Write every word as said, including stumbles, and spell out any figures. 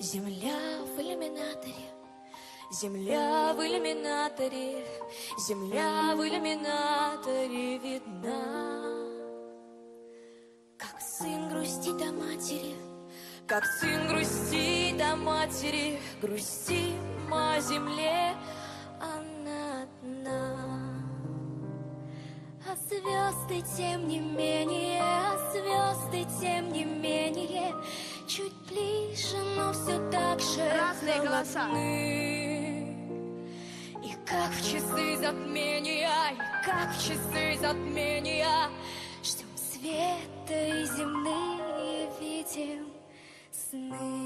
Земля в иллюминаторе, земля в иллюминаторе, земля в иллюминаторе видна. Как сын грустит о матери, как сын грустит о матери, грустим о земле, она одна. А звезды, тем не менее, а звезды, тем не менее, чуть ближе, но все так же разные голоса. И как в часы затмения, и как в часы затмения, ждем света и земные видим сны.